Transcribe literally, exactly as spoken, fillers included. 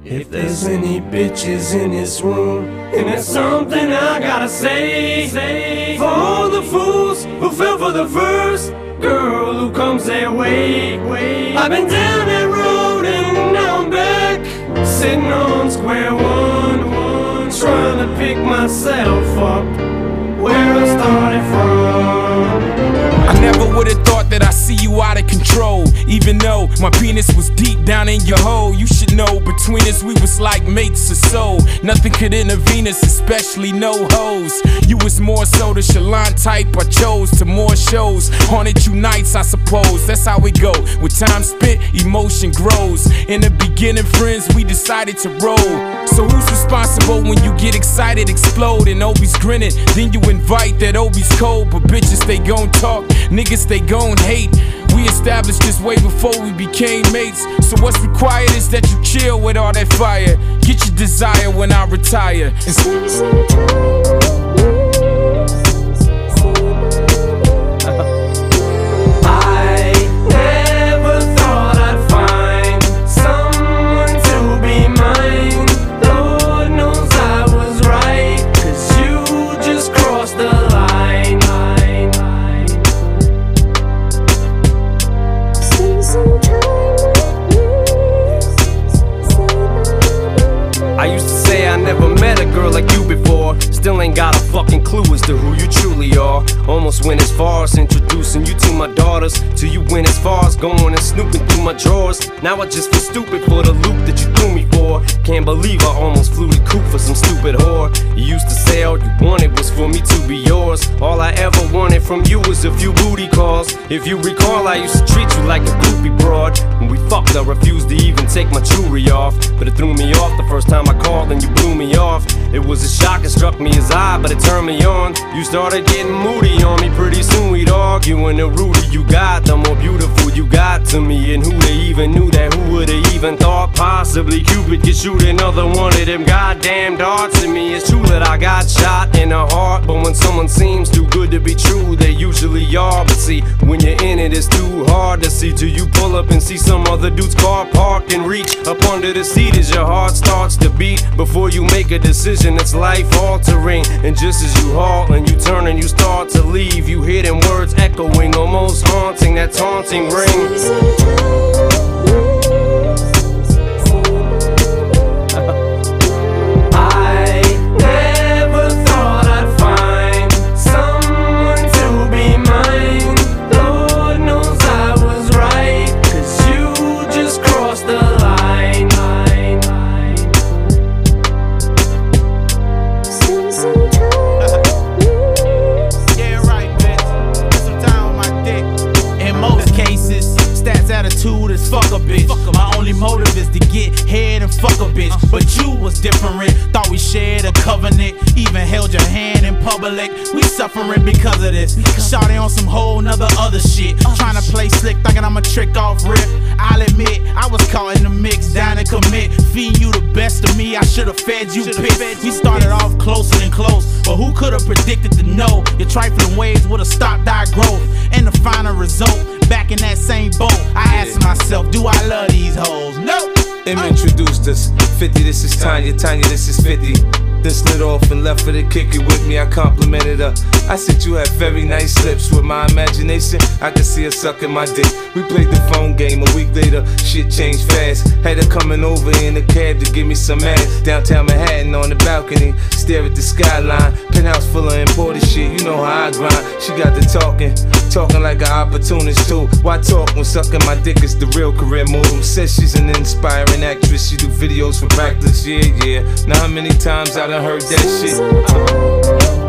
If there's any bitches in this room, and there's something I gotta say, say for all the fools who fell for the first girl who comes their way. I've been down that road and now I'm back, sitting on square one, one, trying to pick myself up where I started from. I never would've thought that I'd see you out of control, even though my penis was deep down in your hole. You should know, between us we was like mates or so. Nothing could intervene us, especially no hoes. You was more so the Shalon type I chose, to more shows, haunted you nights I suppose. That's how we go, with time spent, emotion grows. In the beginning, friends, we decided to roll. So who's responsible when you get excited, explode, and Obi's grinning? Then you invite that Obi's cold, but bitches they gon' talk, niggas they gon' hate. We established this way before we became mates. So what's required is that you chill with all that fire. Get your desire when I retire. I used to say I never met a girl like you before. Still ain't got a fucking clue as to who you truly are. Almost went as far as introducing you to my daughters, till you went as far as going and snooping through my drawers. Now I just feel stupid for the loop that you threw me for. Can't believe I almost flew the coop for some stupid whore. You used to say all you wanted was for me to be yours. All I ever wanted from you was a few booty calls. If you recall, I used to treat you like a groupie broad. When we fucked, I refused to even take my jewelry off, but it threw me off the first time I called and you blew me off. It was a shock, it struck me as odd, but it turned me on. You started getting moody on me, pretty soon we'd argue. And the ruder you got, the more beautiful you got to me. And who they even knew that, who would've even thought possibly Cupid could shoot another one of them goddamn darts at me. It's true that I got shot in the heart, but when someone seems too good to be true, they usually are. But see, when you're in it, it's too hard to see till you pull up and see some other dude's car parked and reach up under the seat as your heart starts to beat. Before you make a decision that's life altering, and just as you halt and you turn and you start to leave, you hear them words echoing, almost haunting, that taunting ring. Attitude is fuck a bitch. Fuck my only motive is to get head and fuck a bitch. But you was different. Thought we shared a covenant. Even held your hand in public. We suffering because of this. Shawty on some whole nother other shit. Trying to play slick, thinking I'm a trick off rip. I'll admit, I was caught in the mix, down to commit. Feeding you the best of me, I should've fed you piss. We started off closer and close, but who could've predicted to know your trifling ways would've stopped our growth? And the final result, back in that same boat, I asked myself, do I love these hoes? No! Em introduced us, fifty, this is Tanya, Tanya, this is fifty. Then slid off and left her to kick it with me, I complimented her. I said you have very nice lips. With my imagination, I could see her sucking my dick. We played the phone game, a week later, shit changed fast. Had her coming over in a cab to give me some ass. Downtown Manhattan on the balcony, stare at the skyline. Penthouse full of imported shit, you know how I grind. She got the talking, talking like an opportunist too. Why talk when sucking my dick is the real career move? Says she's an inspiring actress, she do videos for practice, yeah, yeah. Now how many times I done heard that shit?